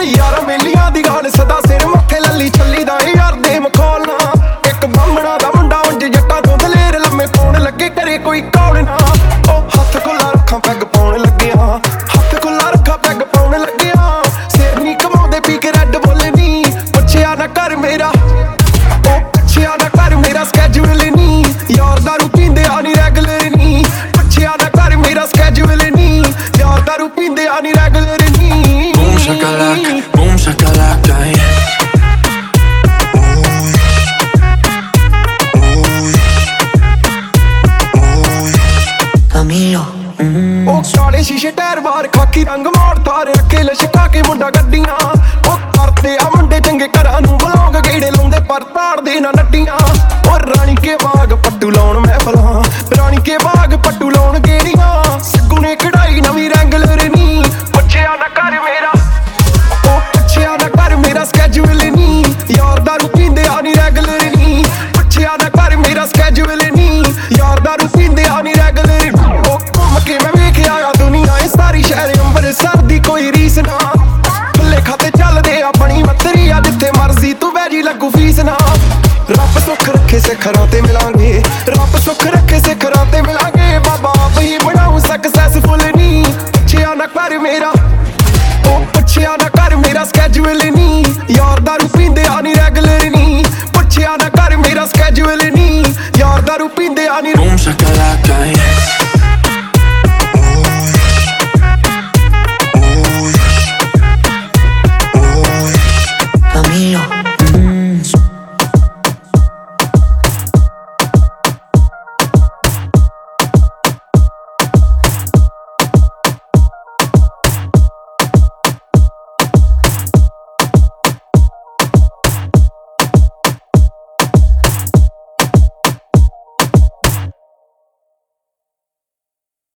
यार मेलियां दी गाल सदा सिर मथे लली छली दा यार दे मखौलना एक बामणा दा मुंडा उंज जट्टा तो दलेर लम्मे पाउण लगे करे कोई कौल ना ओ हत्थ खुला रखा पैग पाउण लगिया हत्थ खुला रखा पैग पाउण लगिया सिर नी कमाउंदे पी के रैड बोलनी पुछया ना कर मेरा ओ पुछया ना कर मेरा स्कैजूल नी यार दारू पींदे आनी रेगुलर नी पुछया ना कर मेरा स्कैजूल नी यार दारू पींदे आनी रेगुलर नी boom shakalaka, yeah. Camilo. ओ साले शीशे टायर बाहर खाकी रंग मार तारे रखे लशका के मुंडा गड्डियां ओ करते आ मुंडे चंगे घरां नूं बलौंग गेड़े लाउंदे पर ताड़दे ना नड्डियां ओ रानी के बाग पट्टू लाउण महफलां रानी के बाग पट्टू लाउण गेड़ियां सिग्गू ने कढ़ाई नवीं रेगुलर नी पुछया ना कर मेरा ओ पुछया ना कर मेरा स्कैजूल नी यार दारू पींदे आनी रेगुलर नी पुछया ना कर मेरा स्कैजूल नी यार दारू पींदे आनी रेगुलर ओ घूम के मैं वेख आया दुनिया ए सारी शहर अंबरसर दी कोई रीस ना भुल्ले खाते चलदे अपनी मत्तरी आ जिथे मर्जी तू बैजी लगू फीस ना रब सुख रखे सिखरां ते मिलांगे रब सुख रखे सिखरां ते मिलांगे बाबा आप ही बनाऊं सक्सेसफुल नी पुछया ना कर मेरा ओ पुछया ना कर मेरा स्कैजूल नी